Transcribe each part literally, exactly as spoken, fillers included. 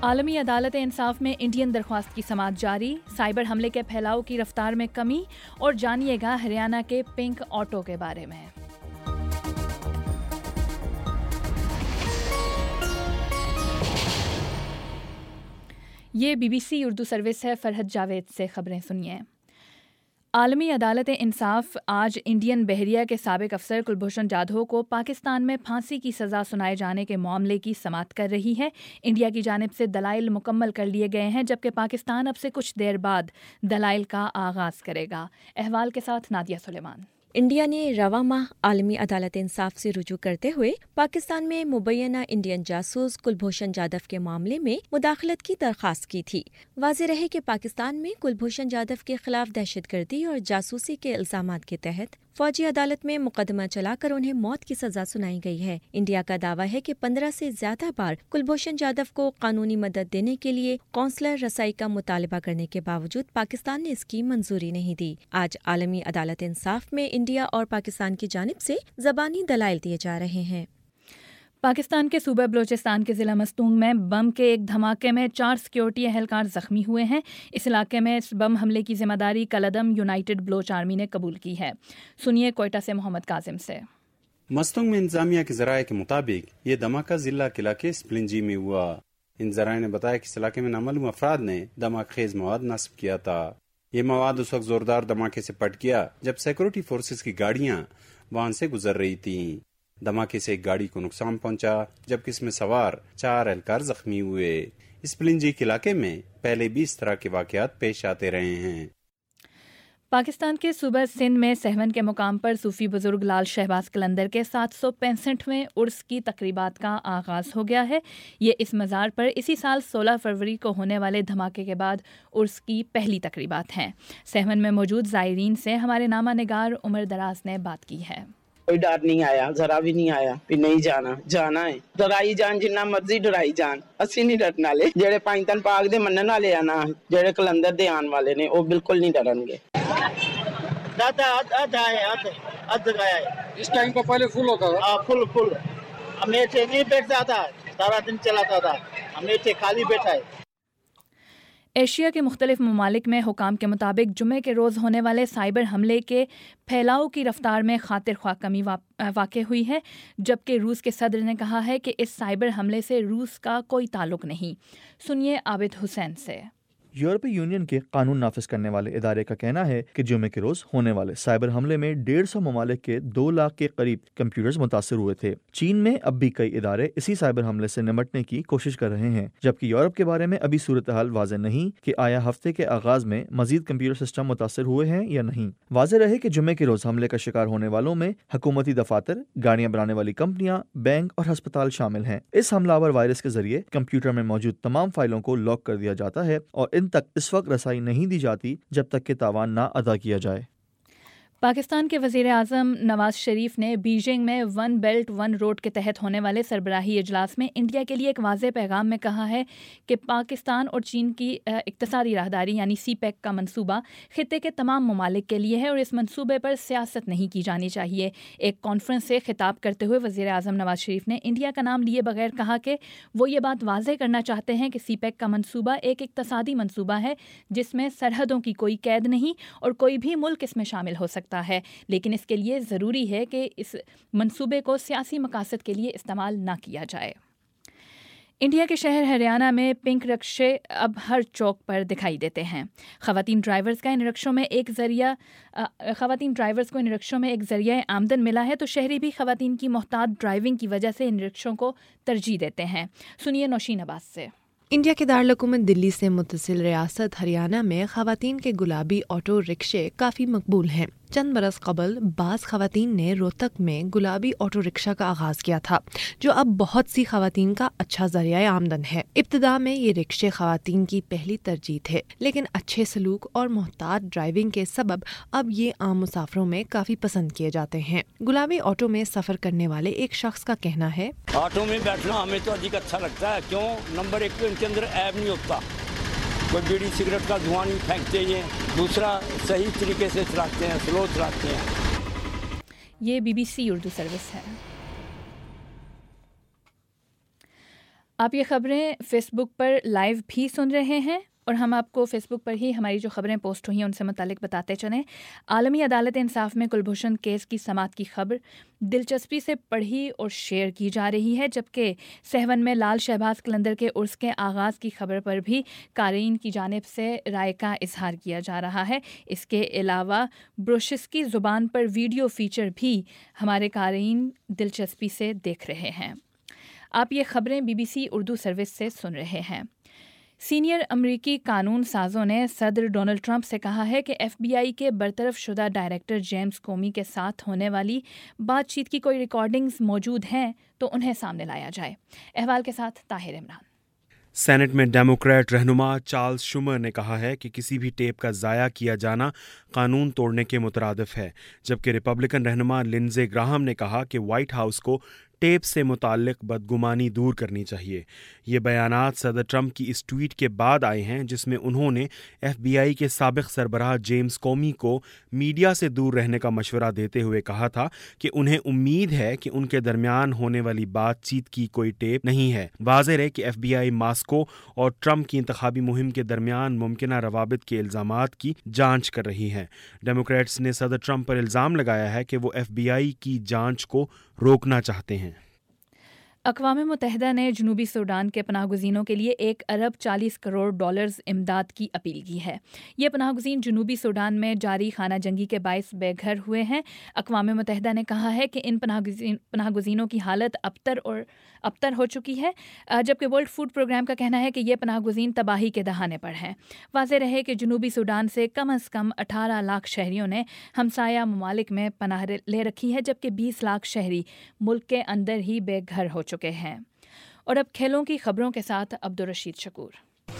عالمی عدالت انصاف میں انڈین درخواست کی سماعت جاری، سائبر حملے کے پھیلاؤ کی رفتار میں کمی، اور جانیے گا ہریانہ کے پنک آٹو کے بارے میں۔ یہ B B C Urdu service ہے، فرحت جاوید سے خبریں سنیے۔ عالمی عدالت انصاف آج انڈین بحریہ کے سابق افسر کلبھوشن جادھو کو پاکستان میں پھانسی کی سزا سنائے جانے کے معاملے کی سماعت کر رہی ہے۔ انڈیا کی جانب سے دلائل مکمل کر لیے گئے ہیں، جبکہ پاکستان اب سے کچھ دیر بعد دلائل کا آغاز کرے گا۔ احوال کے ساتھ نادیہ سلیمان۔ انڈیا نے رواں ماہ عالمی عدالت انصاف سے رجوع کرتے ہوئے پاکستان میں مبینہ انڈین جاسوس کلبھوشن جادھو کے معاملے میں مداخلت کی درخواست کی تھی۔ واضح رہے کہ پاکستان میں کلبھوشن جادھو کے خلاف دہشت گردی اور جاسوسی کے الزامات کے تحت فوجی عدالت میں مقدمہ چلا کر انہیں موت کی سزا سنائی گئی ہے۔ انڈیا کا دعویٰ ہے کہ پندرہ سے زیادہ بار کلبھوشن جادھو کو قانونی مدد دینے کے لیے قونصلر رسائی کا مطالبہ کرنے کے باوجود پاکستان نے اس کی منظوری نہیں دی۔ آج عالمی عدالت انصاف میں انڈیا اور پاکستان کی جانب سے زبانی دلائل دیے جا رہے ہیں۔ پاکستان کے صوبہ بلوچستان کے ضلع مستونگ میں بم کے ایک دھماکے میں چار سیکیورٹی اہلکار زخمی ہوئے ہیں۔ اس علاقے میں اس بم حملے کی ذمہ داری کلعدم یونائیٹڈ بلوچ آرمی نے قبول کی ہے۔ سنیے کوئٹہ سے محمد کاظم سے۔ مستونگ میں انتظامیہ کے ذرائع کے مطابق یہ دھماکہ ضلع قلعہ کے سپلنجی میں ہوا۔ ان ذرائع نے بتایا کہ اس علاقے میں نامعلوم افراد نے دھماکہ خیز مواد نصب کیا تھا۔ یہ مواد اس وقت زوردار دھماکے سے پٹ گیا جب سیکورٹی فورسز کی گاڑیاں وہاں سے گزر رہی تھیں۔ دھماکے سے ایک گاڑی کو نقصان پہنچا جبکہ اس میں سوار چار اہلکار زخمی ہوئے۔ اس پلنجی کے علاقے میں پہلے بھی اس طرح کے واقعات پیش آتے رہے ہیں۔ پاکستان کے صوبہ سندھ میں سہون کے مقام پر صوفی بزرگ لال شہباز قلندر کے سات سو پینسٹھویں عرس کی تقریبات کا آغاز ہو گیا ہے۔ یہ اس مزار پر اسی سال سولہ فروری کو ہونے والے دھماکے کے بعد عرس کی پہلی تقریبات ہیں۔ سہون میں موجود زائرین سے ہمارے نامہ نگار عمر دراز نے بات کی ہے۔ کوئی ڈر نہیں آیا، ذرا بھی نہیں آیا بھی نہیں جانا جانا ہے۔ ڈرائی جان جنہ مرضی ڈرائی جان، اسی نہیں ڈرن والے۔ جڑے پائنتن پاک دے منن والے آ نا، جڑے کلندر دے آن والے نے، وہ بالکل نہیں ڈرن گے۔ دادا ادھا ہے ادھ ادھ گیا ہے۔ اس ٹائم کو پہلے فل ہوتا تھا۔ ہاں فل فل۔ امیٹھے نہیں بیٹھتا تھا، سارا دن چلاتا تھا۔ امیٹھے خالی بیٹھا ہے۔ ایشیا کے مختلف ممالک میں حکام کے مطابق جمعے کے روز ہونے والے سائبر حملے کے پھیلاؤ کی رفتار میں خاطر خواہ کمی واقع ہوئی ہے، جبکہ روس کے صدر نے کہا ہے کہ اس سائبر حملے سے روس کا کوئی تعلق نہیں۔ سنیے عابد حسین سے۔ یورپی یونین کے قانون نافذ کرنے والے ادارے کا کہنا ہے کہ جمعے کے روز ہونے والے سائبر حملے میں ڈیڑھ سو ممالک کے دو لاکھ کے قریب کمپیوٹرز متاثر ہوئے تھے۔ چین میں اب بھی کئی ادارے اسی سائبر حملے سے نمٹنے کی کوشش کر رہے ہیں، جبکہ یورپ کے بارے میں ابھی صورتحال واضح نہیں کہ آیا ہفتے کے آغاز میں مزید کمپیوٹر سسٹم متاثر ہوئے ہیں یا نہیں۔ واضح رہے کہ جمعے کے روز حملے کا شکار ہونے والوں میں حکومتی دفاتر، گاڑیاں بنانے والی کمپنیاں، بینک اور ہسپتال شامل ہیں۔ اس حملہ آور وائرس کے ذریعے کمپیوٹر میں موجود تمام فائلوں کو لاک کر دیا جاتا ہے اور ان تک اس وقت رسائی نہیں دی جاتی جب تک کہ تاوان نہ ادا کیا جائے۔ پاکستان کے وزیر اعظم نواز شریف نے بیجنگ میں ون بیلٹ ون روڈ کے تحت ہونے والے سربراہی اجلاس میں انڈیا کے لیے ایک واضح پیغام میں کہا ہے کہ پاکستان اور چین کی اقتصادی راہداری یعنی سی پیک کا منصوبہ خطے کے تمام ممالک کے لیے ہے اور اس منصوبے پر سیاست نہیں کی جانی چاہیے۔ ایک کانفرنس سے خطاب کرتے ہوئے وزیر اعظم نواز شریف نے انڈیا کا نام لیے بغیر کہا کہ وہ یہ بات واضح کرنا چاہتے ہیں کہ سی پیک کا منصوبہ ایک اقتصادی منصوبہ ہے جس میں سرحدوں کی کوئی قید نہیں اور کوئی بھی ملک اس میں شامل ہو سکتا ہے، لیکن اس کے لیے ضروری ہے کہ اس منصوبے کو سیاسی مقاصد کے لیے استعمال نہ کیا جائے۔ انڈیا کے شہر ہریانہ میں پنک رکشے اب ہر چوک پر دکھائی دیتے ہیں۔ خواتین ڈرائیورز کا ان رکشوں میں ایک ذریعہ خواتین ڈرائیورز کو ان رکشوں میں ایک ذریعہ آمدن ملا ہے، تو شہری بھی خواتین کی محتاط ڈرائیونگ کی وجہ سے ان رکشوں کو ترجیح دیتے ہیں۔ سنیے نوشین عباس سے۔ انڈیا کے دارالحکومت دلی سے متصل ریاست ہریانہ میں خواتین کے گلابی آٹو رکشے کافی مقبول ہیں۔ چند برس قبل بعض خواتین نے روہتک میں گلابی آٹو رکشہ کا آغاز کیا تھا، جو اب بہت سی خواتین کا اچھا ذریعہ آمدن ہے۔ ابتدا میں یہ رکشے خواتین کی پہلی ترجیح تھے، لیکن اچھے سلوک اور محتاط ڈرائیونگ کے سبب اب یہ عام مسافروں میں کافی پسند کیے جاتے ہیں۔ گلابی آٹو میں سفر کرنے والے ایک شخص کا کہنا ہے، آٹو میں بیٹھنا ہمیں تو ادھک اچھا لگتا ہے، کیوں نمبر ایک تو ان کے اندر ایب نہیں ہوتا، کوئی بیڑی سگریٹ کا دھواں نہیں پھینکتے ہیں، دوسرا صحیح طریقے سے چلاتے ہیں، سلو چلاتے ہیں۔ یہ B B C Urdu service ہے۔ آپ یہ خبریں فیس بک پر لائیو بھی سن رہے ہیں اور ہم آپ کو فیس بک پر ہی ہماری جو خبریں پوسٹ ہوئی ہیں ان سے متعلق بتاتے چلیں۔ عالمی عدالت انصاف میں کلبھوشن کیس کی سماعت کی خبر دلچسپی سے پڑھی اور شیئر کی جا رہی ہے، جبکہ سیون میں لال شہباز قلندر کے عرس کے آغاز کی خبر پر بھی قارئین کی جانب سے رائے کا اظہار کیا جا رہا ہے۔ اس کے علاوہ بروشس کی زبان پر ویڈیو فیچر بھی ہمارے قارئین دلچسپی سے دیکھ رہے ہیں۔ آپ یہ خبریں B B C Urdu service سے سن رہے ہیں۔ سینئر امریکی قانون سازوں نے صدر ڈونلڈ ٹرمپ سے کہا ہے کہ ایف بی آئی کے برطرف شدہ ڈائریکٹر جیمز کومی کے ساتھ ہونے والی بات چیت کی کوئی ریکارڈنگز موجود ہیں تو انہیں سامنے لایا جائے۔ احوال کے ساتھ طاہر عمران۔ سینٹ میں ڈیموکریٹ رہنما چارلز شومر نے کہا ہے کہ کسی بھی ٹیپ کا ضائع کیا جانا قانون توڑنے کے مترادف ہے، جبکہ ریپبلکن رہنما لنزے گراہم نے کہا کہ وائٹ ہاؤس کو ٹیپ سے متعلق بدگمانی دور کرنی چاہیے۔ یہ بیانات صدر ٹرمپ کی اس ٹویٹ کے بعد آئے ہیں جس میں انہوں نے ایف بی آئی کے سابق سربراہ جیمز کومی کو میڈیا سے دور رہنے کا مشورہ دیتے ہوئے کہا تھا کہ انہیں امید ہے کہ ان کے درمیان ہونے والی بات چیت کی کوئی ٹیپ نہیں ہے۔ واضح ہے کہ ایف بی آئی ماسکو اور ٹرمپ کی انتخابی مہم کے درمیان ممکنہ روابط کے الزامات کی جانچ کر رہی ہے۔ ڈیموکریٹس نے صدر ٹرمپ پر الزام لگایا ہے کہ وہ ایف بی آئی کی جانچ کو روکنا چاہتے ہیں۔ اقوام متحدہ نے جنوبی سوڈان کے پناہ گزینوں کے لیے ایک ارب چالیس کروڑ ڈالرز امداد کی اپیل کی ہے۔ یہ پناہ گزین جنوبی سوڈان میں جاری خانہ جنگی کے باعث بے گھر ہوئے ہیں۔ اقوام متحدہ نے کہا ہے کہ ان پناہ گزین پناہ گزینوں کی حالت ابتر اور ابتر ہو چکی ہے، جبکہ ورلڈ فوڈ پروگرام کا کہنا ہے کہ یہ پناہ گزین تباہی کے دہانے پر ہیں۔ واضح رہے کہ جنوبی سوڈان سے کم از کم اٹھارہ لاکھ شہریوں نے ہمسایہ ممالک میں پناہ لے رکھی ہے، جبکہ بیس لاکھ شہری ملک کے اندر ہی بے گھر ہو چکے ہیں۔ اور اب کھیلوں کی خبروں کے ساتھ عبدالرشید شکور۔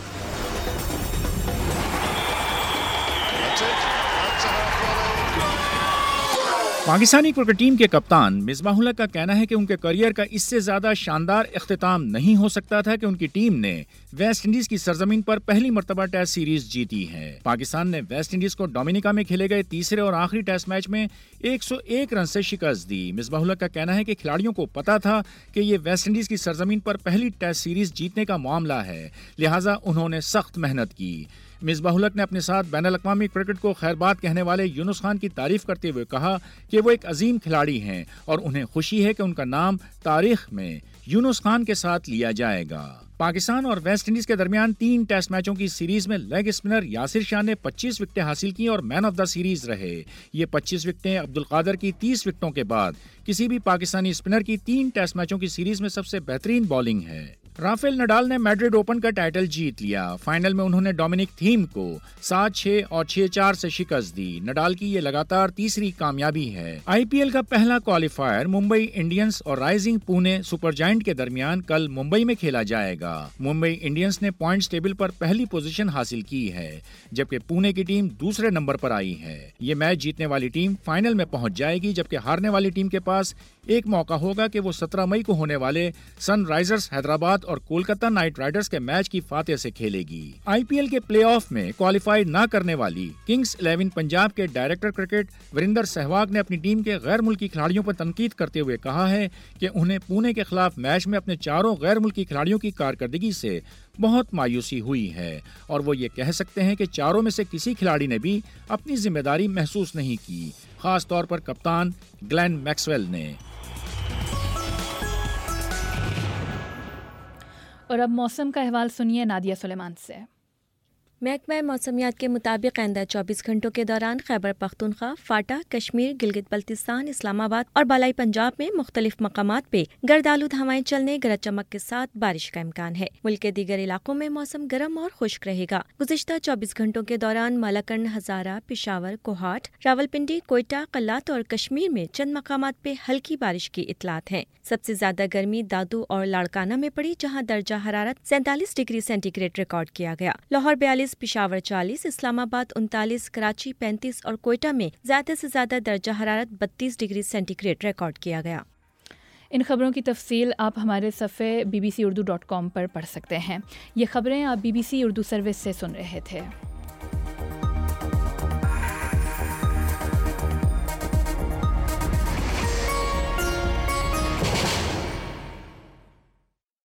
پاکستانی کرکٹ ٹیم کے کپتان مصباح الحق کا کہنا ہے کہ ان کے کیریئر کا اس سے زیادہ شاندار اختتام نہیں ہو سکتا تھا کہ ان کی ٹیم نے ویسٹ انڈیز کی سرزمین پر پہلی مرتبہ ٹیسٹ سیریز جیتی ہے۔ پاکستان نے ویسٹ انڈیز کو ڈومینیکا میں کھیلے گئے تیسرے اور آخری ٹیسٹ میچ میں ایک سو ایک رن سے شکست دی۔ مصباح الحق کا کہنا ہے کہ کھلاڑیوں کو پتا تھا کہ یہ ویسٹ انڈیز کی سرزمین پر پہلی ٹیسٹ سیریز جیتنے کا معاملہ ہے، لہٰذا انہوں نے سخت محنت کی۔ مصباح الحق نے اپنے ساتھ بین الاقوامی کرکٹ کو خیر بات کہنے والے یونس خان کی تعریف کرتے ہوئے کہا کہ وہ ایک عظیم کھلاڑی ہیں اور انہیں خوشی ہے کہ ان کا نام تاریخ میں یونس خان کے ساتھ لیا جائے گا۔ پاکستان اور ویسٹ انڈیز کے درمیان تین ٹیسٹ میچوں کی سیریز میں لیگ اسپنر یاسر شاہ نے پچیس وکٹیں حاصل کی اور مین آف دا سیریز رہے۔ یہ پچیس وکٹیں عبدالقادر کی تیس وکٹوں کے بعد کسی بھی پاکستانی اسپنر کی تین ٹیسٹ میچوں کی سیریز میں سب سے بہترین بالنگ ہے۔ رافیل نڈال نے میڈرڈ اوپن کا ٹائٹل جیت لیا۔ فائنل میں انہوں نے ڈومینک تھیم کو سات چھ اور چھ چار سے شکست دی۔ نڈال کی یہ لگاتار تیسری کامیابی ہے۔ آئی پی ایل کا پہلا کوالیفائر ممبئی انڈینز اور رائزنگ پونے سپر جائنٹ کے درمیان کل ممبئی میں کھیلا جائے گا۔ ممبئی انڈینز نے پوائنٹس ٹیبل پر پہلی پوزیشن حاصل کی ہے، جبکہ پونے کی ٹیم دوسرے نمبر پر آئی ہے۔ یہ میچ جیتنے والی ٹیم فائنل میں پہنچ جائے گی، جبکہ ہارنے والی ٹیم کے پاس ایک موقع ہوگا کہ وہ سترہ مئی کو ہونے والے سن رائزرز حیدرآباد اور کولکتہ نائٹ رائڈرز کے میچ کی فاتح سے کھیلے گی۔ آئی پی ایل کے پلے آف میں کوالیفائی نہ کرنے والی کنگز الیون پنجاب کے ڈائریکٹر کرکٹ وریندر سہواگ نے اپنی ٹیم کے غیر ملکی کھلاڑیوں پر تنقید کرتے ہوئے کہا ہے کہ انہیں پونے کے خلاف میچ میں اپنے چاروں غیر ملکی کھلاڑیوں کی کارکردگی سے بہت مایوسی ہوئی ہے اور وہ یہ کہہ سکتے ہیں کہ چاروں میں سے کسی کھلاڑی نے بھی اپنی ذمہ داری محسوس نہیں کی، خاص طور پر کپتان گلین میکسویل نے۔ اور اب موسم کا احوال سنیے نادیہ سلیمان سے۔ محکمہ موسمیات کے مطابق آئندہ چوبیس گھنٹوں کے دوران خیبر پختونخوا، فاٹا، کشمیر، گلگت بلتستان، اسلام آباد اور بالائی پنجاب میں مختلف مقامات پہ گرد آلود ہوائیں چلنے، گرج چمک کے ساتھ بارش کا امکان ہے۔ ملک کے دیگر علاقوں میں موسم گرم اور خشک رہے گا۔ گزشتہ چوبیس گھنٹوں کے دوران مالاکنڈ، ہزارہ، پشاور، کوہاٹ، راولپنڈی، کوئٹہ، قلات اور کشمیر میں چند مقامات پہ ہلکی بارش کی اطلاعات ہیں۔ سب سے زیادہ گرمی دادو اور لاڑکانہ میں پڑی، جہاں درجہ حرارت سینتالیس ڈگری سینٹی گریڈ ریکارڈ کیا گیا۔ لاہور بیالیس، پشاور چالیس، اسلام آباد انتالیس، کراچی پینتیس اور کوئٹہ میں زیادہ سے زیادہ درجہ حرارت بتیس ڈگری سینٹی گریڈ ریکارڈ کیا گیا۔ ان خبروں کی تفصیل آپ ہمارے صفحے B B C Urdu dot com پر پڑھ سکتے ہیں۔ یہ خبریں آپ B B C Urdu service سے سن رہے تھے۔